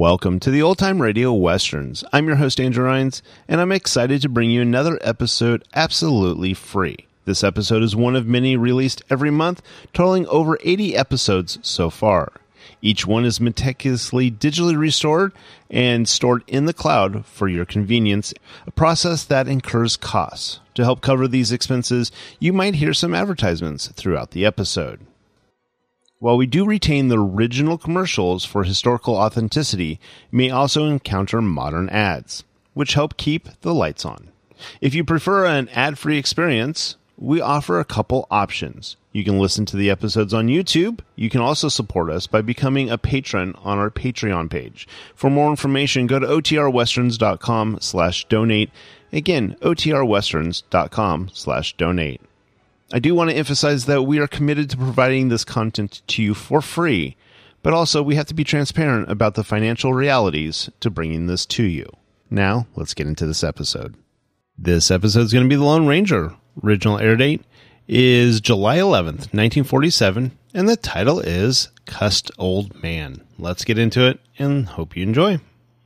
Welcome to the Old Time Radio Westerns. I'm your host, Andrew Rhynes, and I'm excited to bring you another episode absolutely free. This episode is one of many released every month, totaling over 80 episodes so far. Each one is meticulously digitally restored and stored in the cloud for your convenience, a process that incurs costs. To help cover these expenses, you might hear some advertisements throughout the episode. While we do retain the original commercials for historical authenticity, you may also encounter modern ads, which help keep the lights on. If you prefer an ad-free experience, we offer a couple options. You can listen to the episodes on YouTube. You can also support us by becoming a patron on our Patreon page. For more information, go to otrwesterns.com/donate. Again, otrwesterns.com/donate. I do want to emphasize that we are committed to providing this content to you for free, but also we have to be transparent about the financial realities to bringing this to you. Now, let's get into this episode. This episode is going to be The Lone Ranger. Original air date is July 11th, 1947, and the title is Cussed Old Man. Let's get into it and hope you enjoy.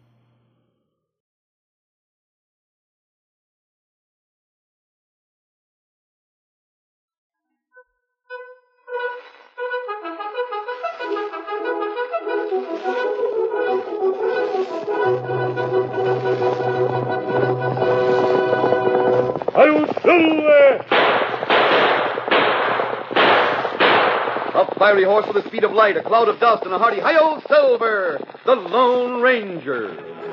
A fiery horse with the speed of light, a cloud of dust, and a hearty "Hi-Yo Silver!" The Lone Ranger.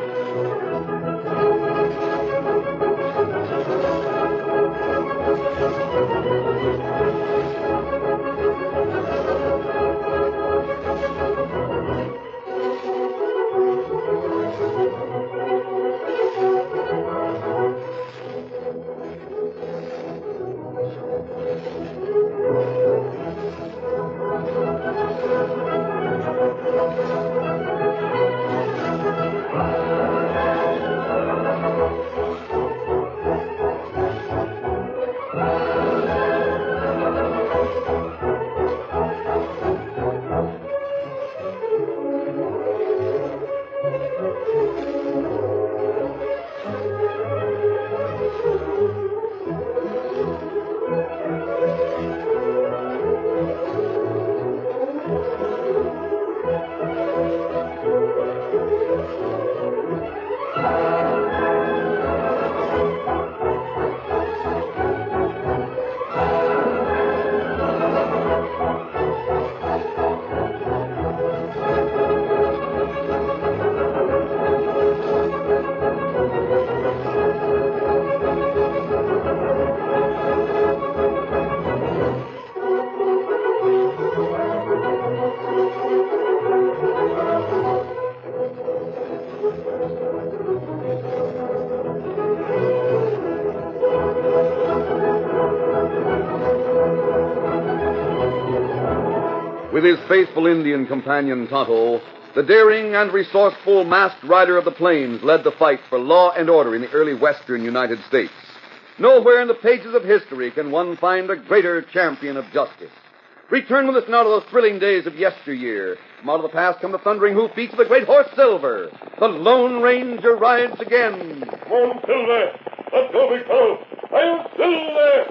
With his faithful Indian companion Tonto, the daring and resourceful masked rider of the plains led the fight for law and order in the early western United States. Nowhere in the pages of history can one find a greater champion of justice. Return with us now to those thrilling days of yesteryear. From out of the past come the thundering hoofbeats of the great horse Silver. The Lone Ranger rides again. Come on, Silver! Let's go, big fellow! Hi-Yo Silver!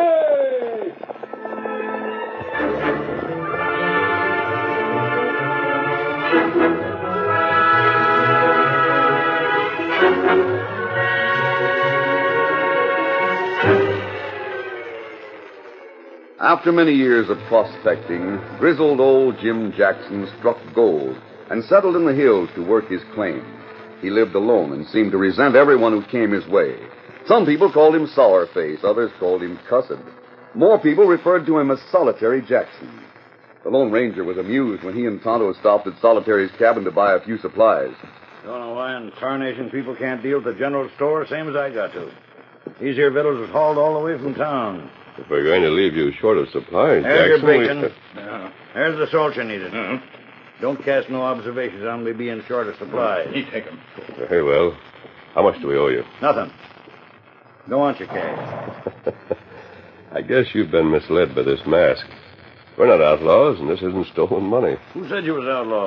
Hi! After many years of prospecting, grizzled old Jim Jackson struck gold and settled in the hills to work his claim. He lived alone and seemed to resent everyone who came his way. Some people called him Sourface, others called him Cussed. More people referred to him as Solitary Jackson. The Lone Ranger was amused when he and Tonto stopped at Solitary's cabin to buy a few supplies. Don't know why in tarnation people can't deal at the general store same as I got to. These here victuals was hauled all the way from town. If we're going to leave you short of supplies, There's Jackson... your bacon. There's the salt you needed. Don't cast no observations on me being short of supplies. You take them. Very well. How much do we owe you? Nothing. Don't want your cash. I guess you've been misled by this mask. We're not outlaws, and this isn't stolen money. Who said you was outlaws?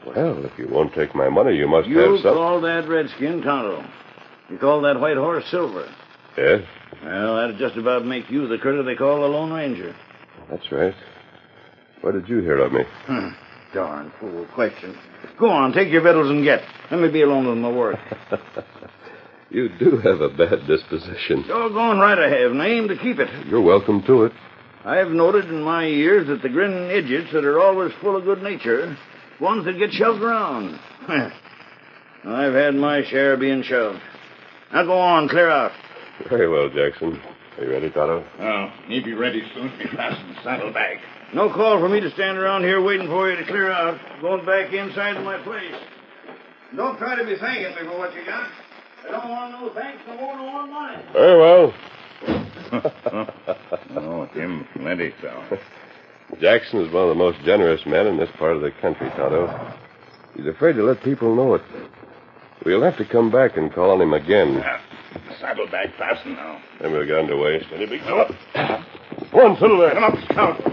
Well, if you won't take my money, you must You have some. call that redskin Tonto. You call that white horse Silver. Yes, Well, that'd just about make you the critter they call the Lone Ranger. that's right. Where did you hear of me? Darn fool question. Go on, take your victuals and get. Let me be alone with my work. You do have a bad disposition. You're going right ahead, and I aim to keep it. You're welcome to it. I've noted in my years that the grinning idiots that are always full of good nature, ones that get shoved around. I've had my share of being shoved. Now go on, clear out. Very well, Jackson. Are you ready, Tonto? Oh, me be ready soon to be fastened saddlebag. No call for me to stand around here waiting for you to clear out. Going back inside my place. Don't try to be thanking me for what you got. I don't want no thanks no more than one mine. Very well. Oh, him plenty, so. Jackson is one of the most generous men in this part of the country, Tonto. He's afraid to let people know it. We'll have to come back and call on him again. Saddlebag fastened now. Then we'll get underway. Steady, big fella. Come on, Silver. Come up, Scout.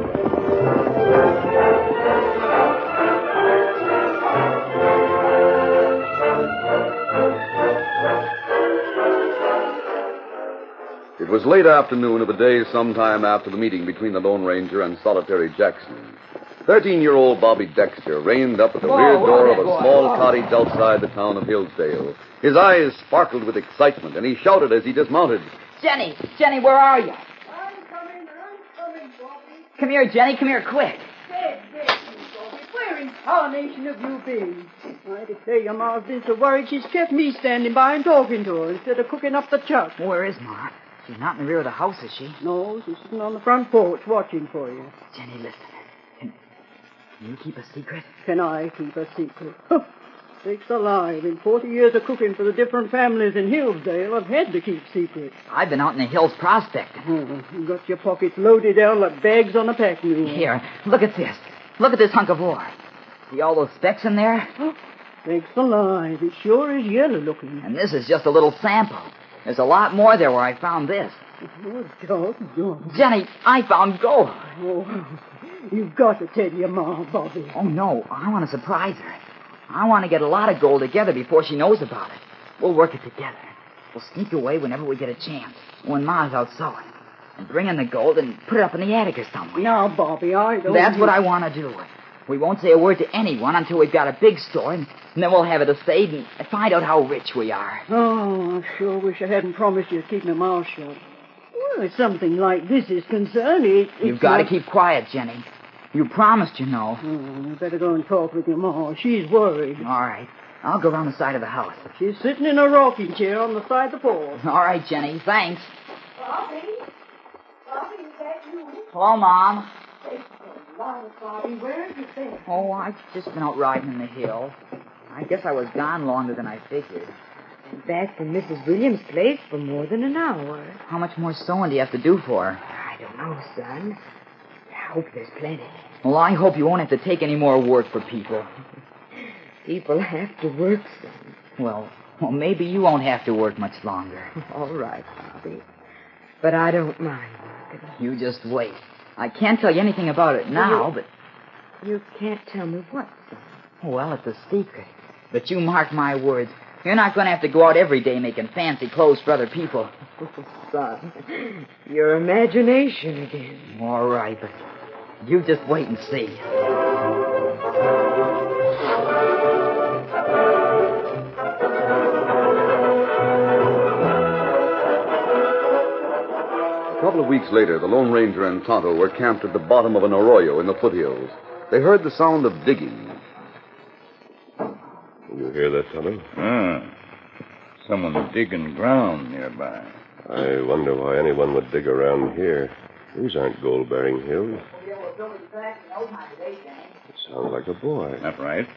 It was late afternoon of a day sometime after the meeting between the Lone Ranger and Solitary Jackson. 13-year-old Bobby Dexter reined up at the rear door of a small cottage outside the town of Hillsdale. His eyes sparkled with excitement, and he shouted as he dismounted. Jenny, where are you? I'm coming, Bobby. Come here, Jenny, come here quick. Dead, Bobby. Where in tarnation have you been? I declare your ma's been so worried she's kept me standing by and talking to her instead of cooking up the chuck. Where is Ma? She's not in the rear of the house, is she? No, she's sitting on the front porch watching for you. Jenny, listen. Can you keep a secret? Can I keep a secret? Sakes alive. In 40 years of cooking for the different families in Hillsdale, I've had to keep secrets. I've been out in the hills prospecting. Oh, you got your pockets loaded down like bags on a pack mule. Here, look at this. Look at this hunk of ore. See all those specks in there? Sakes alive. It sure is yellow looking. And this is just a little sample. There's a lot more there where I found this. Oh, doggone. Jenny, I found gold. Oh, you've got to tell your ma, Bobby. Oh, no. I want to surprise her. I want to get a lot of gold together before she knows about it. We'll work it together. We'll sneak away whenever we get a chance, when Ma's out sewing, and bring in the gold and put it up in the attic or somewhere. Now, Bobby, I don't... That's what I want to do. We won't say a word to anyone until we've got a big store, and then we'll have it assayed and find out how rich we are. Oh, I sure wish I hadn't promised you to keep my mouth shut. Well, if something like this is concerned, You've got to keep quiet, Jenny. You promised, you know. Oh, you better go and talk with your ma. She's worried. All right. I'll go around the side of the house. She's sitting in a rocking chair on the side of the porch. All right, Jenny. Thanks. Bobby? Bobby, is that you? Hello, Mom. Bobby, where have you been? Oh, I've just been out riding in the hills. I guess I was gone longer than I figured. Back from Mrs. Williams' place for more than an hour. How much more sewing do you have to do for her? I don't know, son. I hope there's plenty. Well, I hope you won't have to take any more work for people. People have to work, son. Well, maybe you won't have to work much longer. All right, Bobby. But I don't mind working. You just wait. I can't tell you anything about it now, but... You can't tell me what, son. Well, it's a secret. But you mark my words. You're not going to have to go out every day making fancy clothes for other people. Son, your imagination again. All right, but you just wait and see. A couple of weeks later, the Lone Ranger and Tonto were camped at the bottom of an arroyo in the foothills. They heard the sound of digging. You hear that, Tonto? Someone digging ground nearby. I wonder why anyone would dig around here. These aren't gold-bearing hills. It sounds like a boy. That right?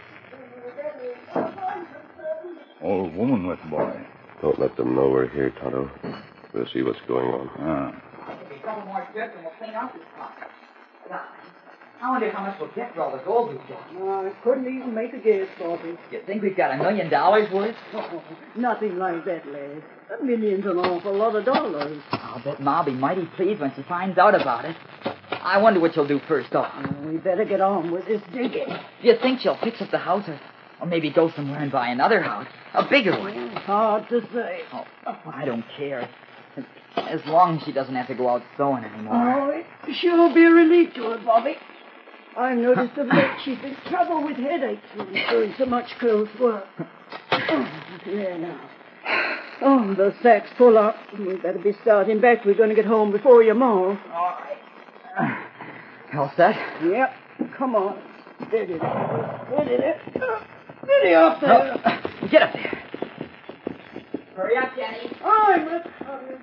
Old woman with boy. Don't let them know we're here, Tonto. We'll see what's going on. Maybe a couple more trips and we'll clean out this pocket. I wonder how much we'll get for all the gold we've got. I couldn't even make a guess, Bobby. You think we've got $1 million worth? Oh, nothing like that, lad. $1 million's an awful lot of dollars. I'll bet Ma'll be mighty pleased when she finds out about it. I wonder what she'll do first off. We better get on with this digging. Do you think she'll fix up the house or maybe go somewhere and buy another house? A bigger one? Hard to say. Oh, I don't care. As long as she doesn't have to go out sewing anymore. Oh, it sure be a relief to her, Bobby. I've noticed of late she's in trouble with headaches from doing so much close work. Oh, there now. Oh, the sack's full up. We better be starting back. We're going to get home before your ma. All right. All set? Yep. Come on. Steady there. Steady there. Steady up there. Oh, get up there. Hurry up, Jenny. I'm coming.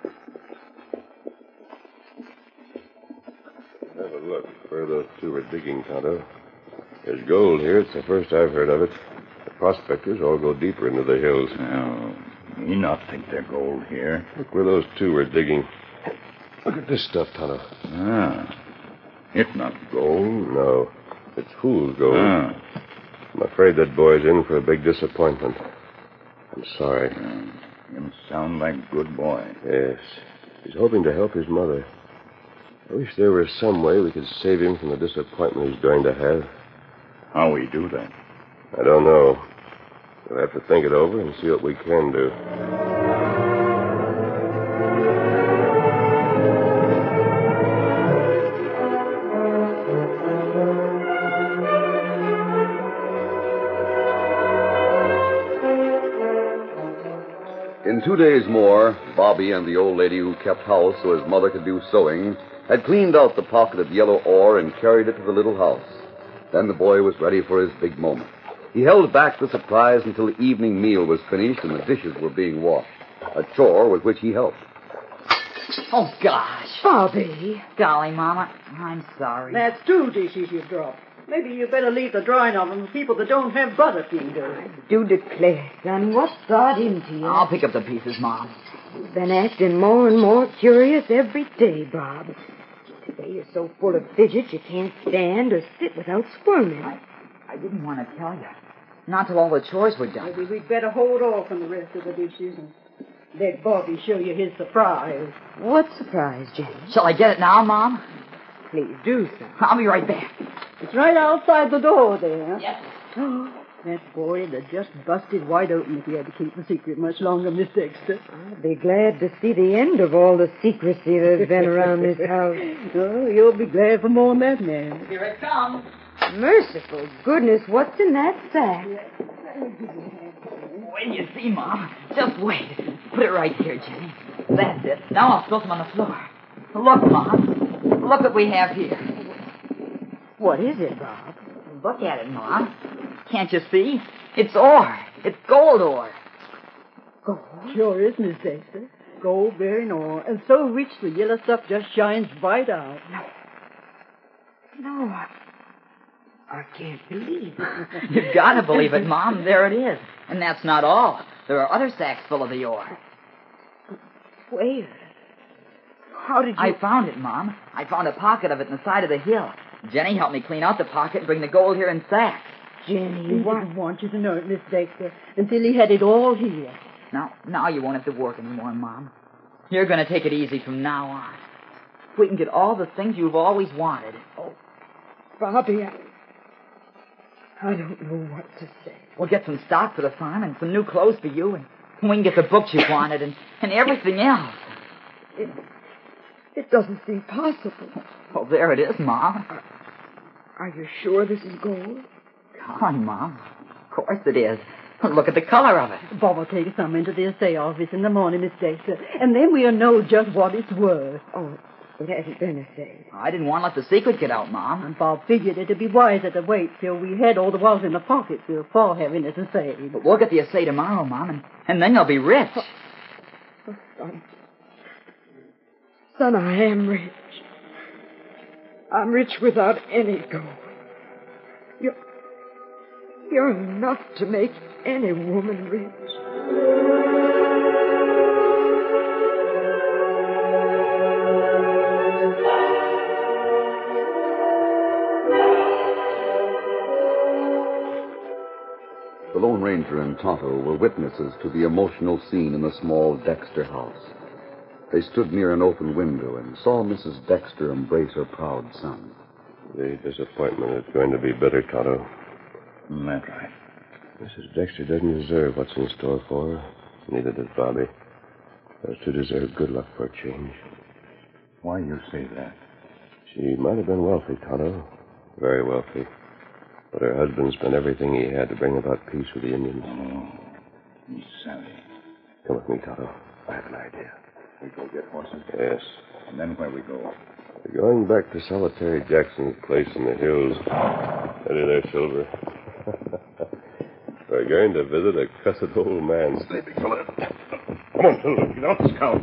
Have a look where those two were digging, Tonto. There's gold here. It's the first I've heard of it. The prospectors all go deeper into the hills. Oh, me not think there's gold here. Look where those two were digging. Look at this stuff, Tonto. Ah, it's not gold. No, it's fool's gold. Ah. I'm afraid that boy's in for a big disappointment. I'm sorry. Him sound like good boy. Yes. He's hoping to help his mother. I wish there was some way we could save him from the disappointment he's going to have. How we do that? I don't know. We'll have to think it over and see what we can do. In 2 days more, Bobby and the old lady who kept house so his mother could do sewing had cleaned out the pocket of yellow ore and carried it to the little house. Then the boy was ready for his big moment. He held back the surprise until the evening meal was finished and the dishes were being washed, a chore with which he helped. Oh, gosh. Bobby. Golly, Mama, I'm sorry. That's 2 dishes you dropped. Maybe you better leave the drying of them for people that don't have butterfingers. Do declare, son, what's got into you? I'll pick up the pieces, Mom. You've been acting more and more curious every day, Bob. Today you're so full of fidget you can't stand or sit without squirming. I didn't want to tell you. Not till all the chores were done. Maybe we'd better hold off on the rest of the dishes and let Bobby show you his surprise. What surprise, Jenny? Shall I get it now, Mom? Please do, son. I'll be right back. It's right outside the door there. Yes. That boy that just busted wide open if he had to keep the secret much longer, Miss Dexter. I'll be glad to see the end of all the secrecy there's been around this house. Oh, you'll be glad for more than that, man. Here it comes. Merciful goodness, what's in that sack? Wait till you see, Mom. Just wait. Put it right here, Jenny. That's it. Now I'll spill some on the floor. Look, Mom. Look what we have here. What is it, Bob? Look at it, Mom. Can't you see? It's ore. It's gold ore. Gold? Sure is, Miss Dexter. Gold bearing ore. And so rich the yellow stuff just shines right out. No, I can't believe it. You've got to believe it, Mom. There it is. And that's not all. There are other sacks full of the ore. Where? How did you... I found it, Mom. I found a pocket of it in the side of the hill. Jenny helped me clean out the pocket and bring the gold here in sacks. Jenny, He didn't want you to know it, Miss Dexter, until he had it all here. Now you won't have to work anymore, Mom. You're going to take it easy from now on. We can get all the things you've always wanted. Oh, Bobby, I don't know what to say. We'll get some stock for the farm and some new clothes for you, and we can get the books you wanted and everything else. It doesn't seem possible. Well, there it is, Mom. Are you sure this is gold? Come on, Mom. Of course it is. Look at the color of it. Bob will take some into the assay office in the morning, Miss Dexter, and then we'll know just what it's worth. Oh, it hasn't been assayed. I didn't want to let the secret get out, Mom. And Bob figured it'd be wiser to wait till we had all the walls in the pocket before having it assayed. But we'll get the assay tomorrow, Mom, and then you'll be rich. Oh, Son, I am rich. I'm rich without any gold. You're enough to make any woman rich. The Lone Ranger and Tonto were witnesses to the emotional scene in the small Dexter house. They stood near an open window and saw Mrs. Dexter embrace her proud son. The disappointment is going to be bitter, Tonto. That's right. Mrs. Dexter doesn't deserve what's in store for her. Neither does Bobby. Those two deserve good luck for a change. Why you say that? She might have been wealthy, Tonto. Very wealthy. But her husband spent everything he had to bring about peace with the Indians. Oh, he's savvy. Come with me, Tonto. I have an idea. We go get horses? Yes. And then where we go? We're going back to Solitary Jackson's place in the hills. Ready there, Silver. We're going to visit a cussed old man. Stay, big fella. Come on, Silver. Get out the scout.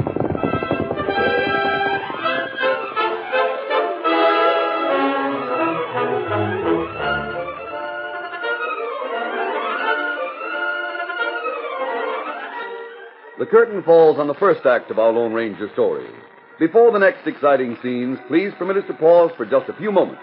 The curtain falls on the first act of our Lone Ranger story. Before the next exciting scenes, please permit us to pause for just a few moments.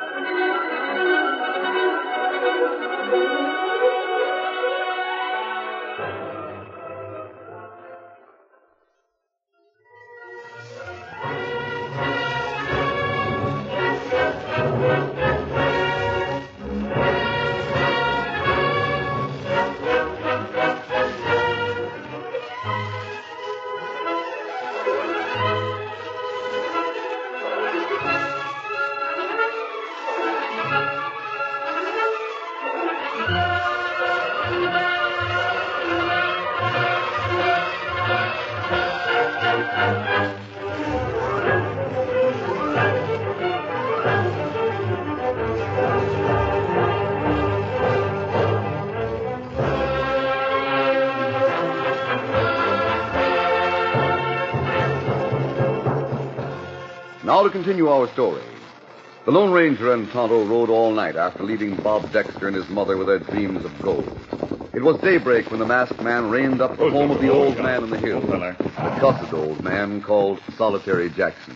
Now to continue our story. The Lone Ranger and Tonto rode all night after leaving Bob Dexter and his mother with their dreams of gold. It was daybreak when the masked man reined up the home of the old man in the hills, the cussed old man called Solitary Jackson.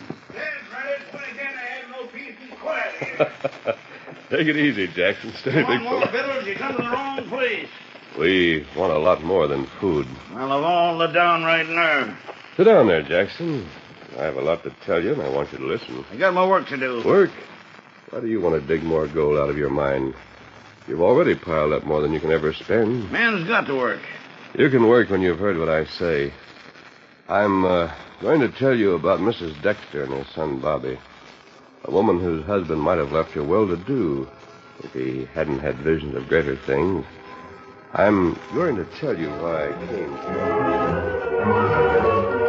Take it easy, Jackson. Steady, big fella. Fiddlers, you come to the wrong place. We want a lot more than food. Well, of all the downright nerve. Sit down there, Jackson. I have a lot to tell you, and I want you to listen. I got my work to do. Work? Why do you want to dig more gold out of your mine? You've already piled up more than you can ever spend. Man's got to work. You can work when you've heard what I say. I'm going to tell you about Mrs. Dexter and her son, Bobby. A woman whose husband might have left her well-to-do if he hadn't had visions of greater things. I'm going to tell you why I came here.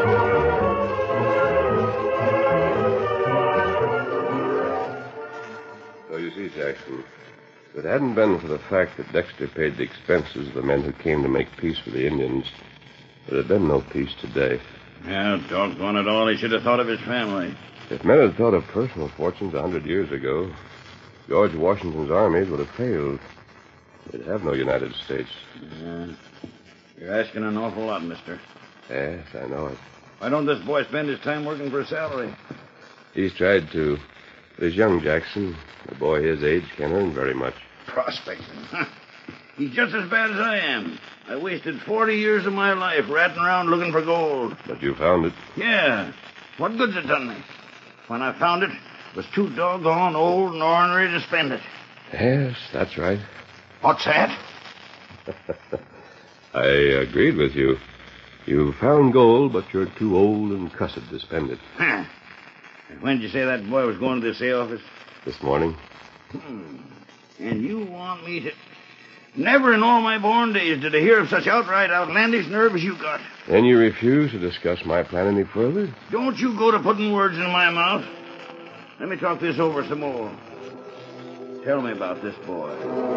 So you see, Jackson, if it hadn't been for the fact that Dexter paid the expenses of the men who came to make peace with the Indians, there had been no peace today. Yeah, doggone it all. He should have thought of his family. If men had thought of personal fortunes 100 years ago, George Washington's armies would have failed. They'd have no United States. Yeah. You're asking an awful lot, mister. Yes, I know it. Why don't this boy spend his time working for a salary? He's tried to. But he's young, Jackson. A boy his age can't earn very much. Prospecting. Huh. He's just as bad as I am. I wasted 40 years of my life ratting around looking for gold. But you found it. Yeah. What good's it done me? When I found it, it was too doggone old and ornery to spend it. Yes, that's right. What's that? I agreed with you. You found gold, but you're too old and cussed to spend it. Huh. When did you say that boy was going to the sale office? This morning. And you want me to... Never in all my born days did I hear of such outright outlandish nerve as you got. And you refuse to discuss my plan any further? Don't you go to putting words in my mouth. Let me talk this over some more. Tell me about this boy.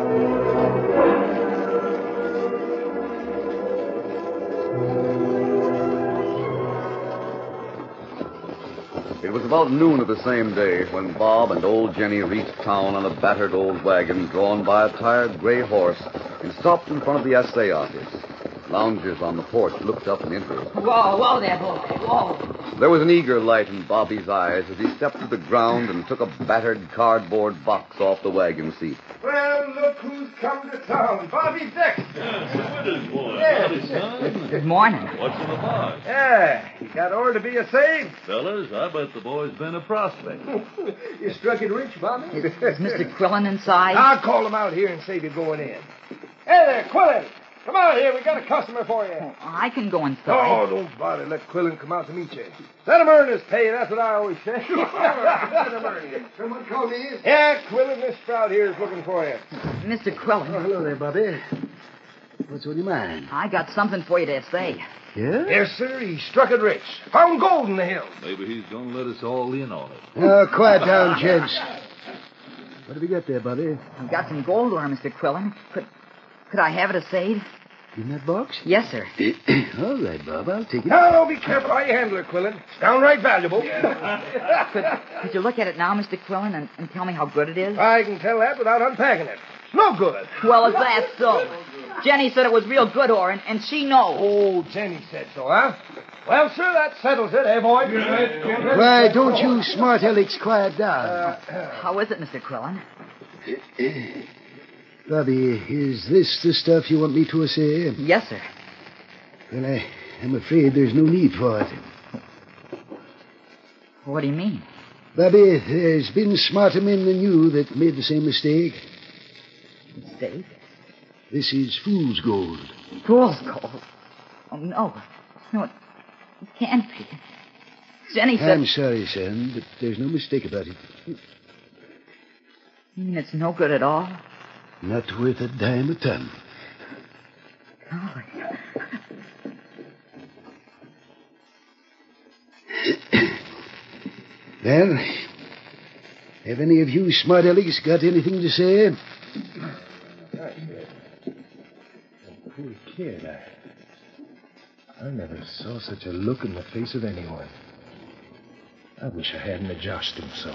It was about noon of the same day when Bob and old Jenny reached town on a battered old wagon drawn by a tired gray horse and stopped in front of the assay office. Loungers on the porch looked up in interest. Whoa there, boy. Whoa. There was an eager light in Bobby's eyes as he stepped to the ground and took a battered cardboard box off the wagon seat. Well, look who's come to town. Bobby Dexter. Yeah, the widow's boy. Yes, Howdy, son. Good morning. What's in the box? Yeah, you got order to be a save? Fellas, I bet the boy's been a prospect. You struck it rich, Bobby. Is Mr. Quillen inside? I'll call him out here and save you going in. Hey there, Quillen. Come out here. We got a customer for you. I can go inside. Oh, don't bother. Let Quillen come out to meet you. Let him earn his pay. That's what I always say. Let him earn it. Someone called me in? Yeah, Quillen, Miss Sprout here is looking for you. Mr. Quillen. Hello there, Bobby. What's on your mind? I got something for you to say. Yeah? Yes, sir. He struck it rich. Found gold in the hills. Maybe he's going to let us all in on it. Quiet down, gents. What have you got there, Bobby? I've got some gold ore, Mr. Quillen. Could I have it assayed? In that box? Yes, sir. All right, Bob. I'll take it. No, be careful how you handle it, Quillen. It's downright valuable. Could you look at it now, Mr. Quillen, and tell me how good it is? I can tell that without unpacking it. It's no good. Well, is that so? Jenny said it was real good ore, and she knows. Oh, Jenny said so, huh? Well, sir, that settles it, eh, boy? Why, don't you smart Alex quiet down? How is it, Mr. Quillen? Bobby, is this the stuff you want me to assay? Yes, sir. Well, I'm afraid there's no need for it. What do you mean? Bobby, there's been smarter men than you that made the same mistake. Mistake? This is fool's gold. Fool's gold? Oh, no. No, it can't be. Jenny said... I'm sorry, son, but there's no mistake about it. You mean it's no good at all? Not worth a dime a ton. Golly. Well, have any of you smart Alex got anything to say? Poor kid. I never saw such a look in the face of anyone. I wish I hadn't joshed him so.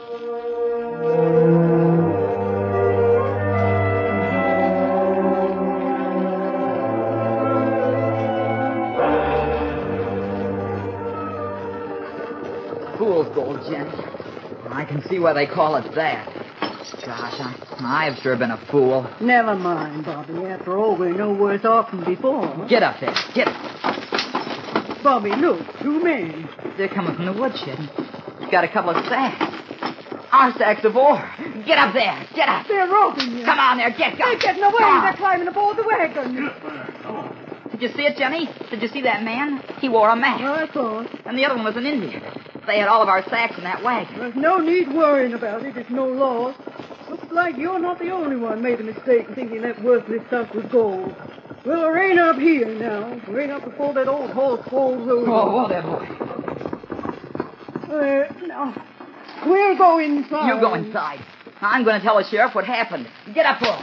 Fool's gold, Jenny. I can see why they call it that. Gosh, I've sure been a fool. Never mind, Bobby. After all, we're no worse off than before. Get up there. Get up. Bobby, look. 2 men. They're coming from the woodshed. Got a couple of sacks. Our sacks of ore. Get up there. Get up. They're roping you. Come on there. Get They're getting away. They're climbing aboard the wagon. Did you see it, Jenny? Did you see that man? He wore a mask. I saw it. And the other one was an Indian. They had all of our sacks in that wagon. There's no need worrying about it. It's no loss. Looks like you're not the only one made a mistake in thinking that worthless stuff was gold. We'll rein up here now. Rein up before that old horse falls over. Oh, whoa there, boy. Now, we'll go inside. You go inside. I'm going to tell the sheriff what happened. Get up, boy.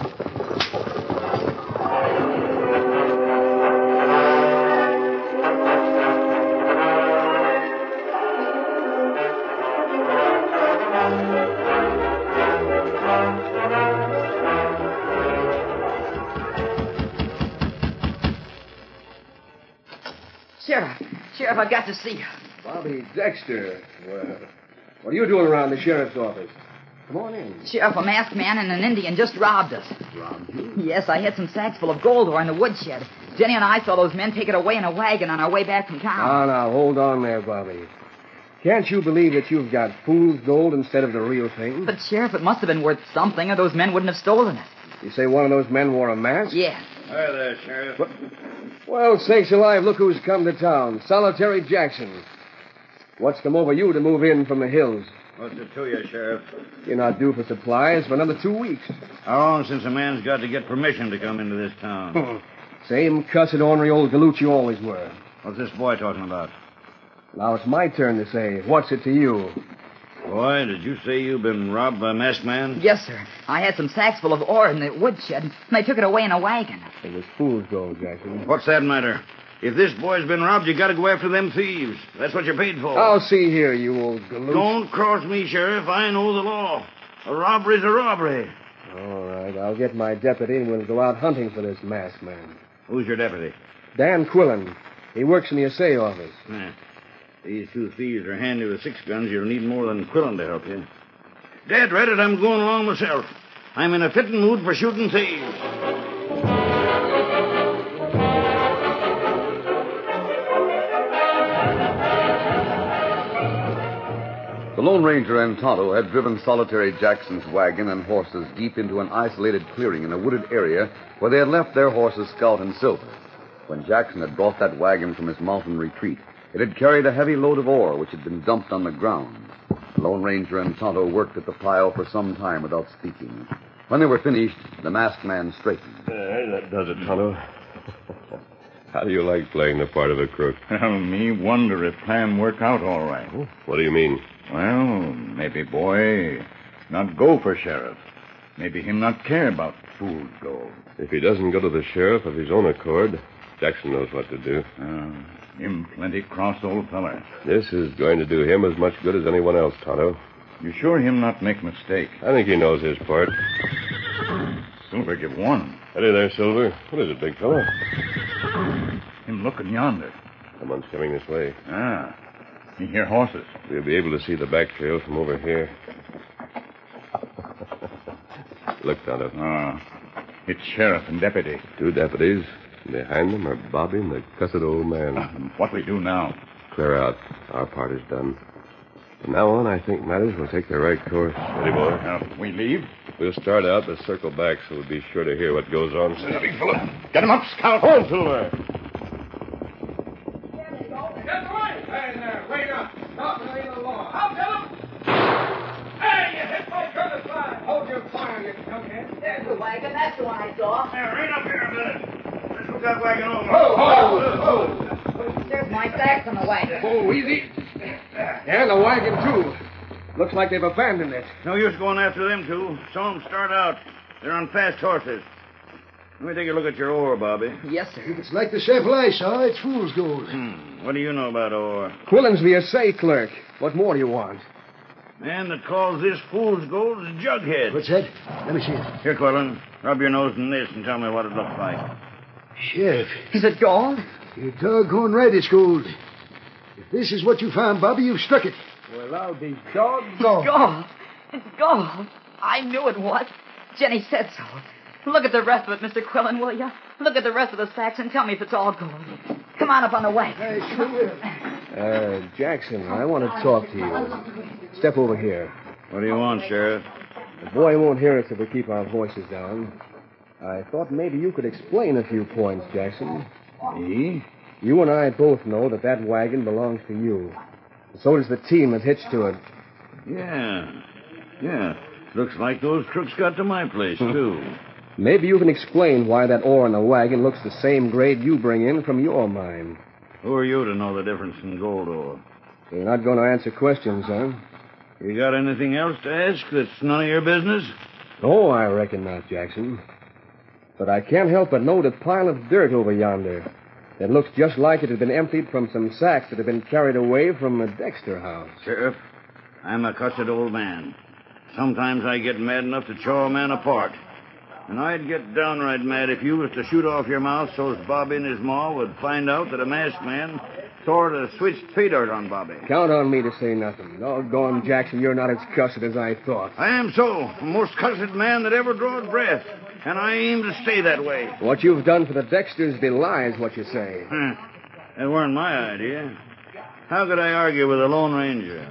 Sheriff, I've got to see you. Bobby Dexter. Well, what are you doing around the sheriff's office? Come on in. Sheriff, a masked man and an Indian just robbed us. Robbed you? Yes, I had some sacks full of gold ore in the woodshed. Jenny and I saw those men take it away in a wagon on our way back from town. Now, hold on there, Bobby. Can't you believe that you've got fool's gold instead of the real thing? But, Sheriff, it must have been worth something, or those men wouldn't have stolen it. You say one of those men wore a mask? Yes. Hi there, Sheriff. Well, sakes alive, look who's come to town. Solitary Jackson. What's come over you to move in from the hills? What's it to you, Sheriff? You're not due for supplies for another 2 weeks. How long since a man's got to get permission to come into this town? Same cussed ornery old galoot you always were. What's this boy talking about? Now it's my turn to say, what's it to you? Boy, did you say you've been robbed by a masked man? Yes, sir. I had some sacks full of ore in the woodshed, and they took it away in a wagon. It was fool's gold, Jackson. What's that matter? If this boy's been robbed, you got to go after them thieves. That's what you're paid for. Now, see here, you old galoot. Don't cross me, Sheriff. I know the law. A robbery's a robbery. All right, I'll get my deputy and we'll go out hunting for this masked man. Who's your deputy? Dan Quillen. He works in the assay office. These 2 thieves are handy with 6 guns. You'll need more than Quillen to help you. Dad read it. I'm going along myself. I'm in a fitting mood for shooting thieves. Lone Ranger and Tonto had driven Solitary Jackson's wagon and horses deep into an isolated clearing in a wooded area where they had left their horses Scout and Silver. When Jackson had brought that wagon from his mountain retreat, it had carried a heavy load of ore which had been dumped on the ground. The Lone Ranger and Tonto worked at the pile for some time without speaking. When they were finished, the masked man straightened. That does it, Tonto. How do you like playing the part of a crook? Well, me wonder if plan work out all right. What do you mean? Well, maybe boy not go for sheriff. Maybe him not care about fool's gold. If he doesn't go to the sheriff of his own accord, Jackson knows what to do. Him plenty cross old feller. This is going to do him as much good as anyone else, Tonto. You sure him not make mistake? I think he knows his part. Silver give one. Steady there, Silver. What is it, big fellow? Him looking yonder. Someone's coming this way. Me hear horses. We'll be able to see the back trail from over here. Look, Tonto. It's sheriff and deputy. 2 deputies. Behind them are Bobby and the cussed old man. What we do now? Clear out. Our part is done. From now on, I think matters will take their right course. Ready, boy? We leave? We'll start out but circle back so we'll be sure to hear what goes on. Big fella. Get him up, Scout. On, Silver. Get away! Hey, there. Wait up. Stop and leave the law. I'll tell him. Hey, you hit my gun aside. Hold your fire, you junkhead. There's the wagon. That's the one I saw. Right up here a minute. Let's look that wagon over. Ho! There's my sacks on the wagon. Oh, easy. And the wagon, too. Looks like they've abandoned it. No use going after them two. Saw them start out. They're on fast horses. Let me take a look at your ore, Bobby. Yes, sir. If it's like the sample I saw, it's fool's gold. What do you know about ore? Quillen's the assay clerk. What more do you want? Man that calls this fool's gold is Jughead. What's that? Let me see it. Here, Quillen. Rub your nose in this and tell me what it looks like. Sheriff, Is it gold? you're doggone right it's gold. If this is what you found, Bobby, you've struck it. Well, I'll be doggone. Gold. It's gold. I knew it was. Jenny said so. Look at the rest of it, Mr. Quillen, will you? Look at the rest of the sacks and tell me if it's all gold. Come on up on the wagon. I sure will. Jackson, I want to talk to you. Step over here. What do you want, Sheriff? The boy won't hear us if we keep our voices down. I thought maybe you could explain a few points, Jackson. Me? You and I both know that wagon belongs to you. So does the team that hitched to it. Yeah. Looks like those crooks got to my place, too. Maybe you can explain why that ore in the wagon looks the same grade you bring in from your mine. Who are you to know the difference in gold ore? You're not going to answer questions, huh? You got anything else to ask that's none of your business? Oh, I reckon not, Jackson. But I can't help but note a pile of dirt over yonder. It looks just like it had been emptied from some sacks that had been carried away from the Dexter house. Sheriff, I'm a cussed old man. Sometimes I get mad enough to chaw a man apart. And I'd get downright mad if you was to shoot off your mouth so's Bobby and his ma would find out that a masked man sort of switched pay dirt on Bobby. Count on me to say nothing. Doggone, Jackson, you're not as cussed as I thought. I am so. The most cussed man that ever drawed breath. And I aim to stay that way. What you've done for the Dexters belies what you say. That weren't my idea. How could I argue with a Lone Ranger?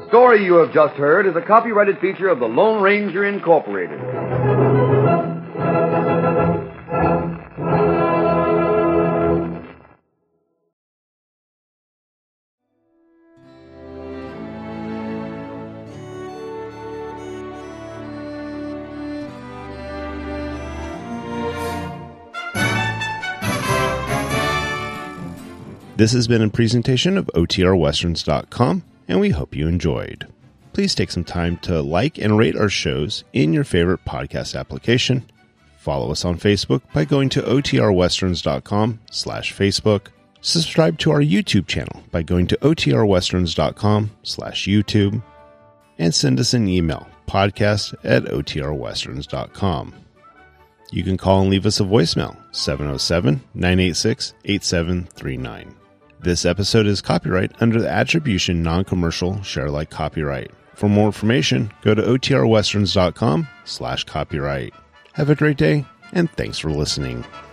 story you have just heard is a copyrighted feature of the Lone Ranger Incorporated. This has been a presentation of OTRWesterns.com, and we hope you enjoyed. Please take some time to like and rate our shows in your favorite podcast application. Follow us on Facebook by going to OTRWesterns.com/Facebook. Subscribe to our YouTube channel by going to OTRWesterns.com/YouTube. And send us an email, podcast@OTRWesterns.com. You can call and leave us a voicemail, 707-986-8739. This episode is copyright under the Attribution Non-Commercial Share Alike copyright. For more information, go to OTRWesterns.com/copyright. Have a great day, and thanks for listening.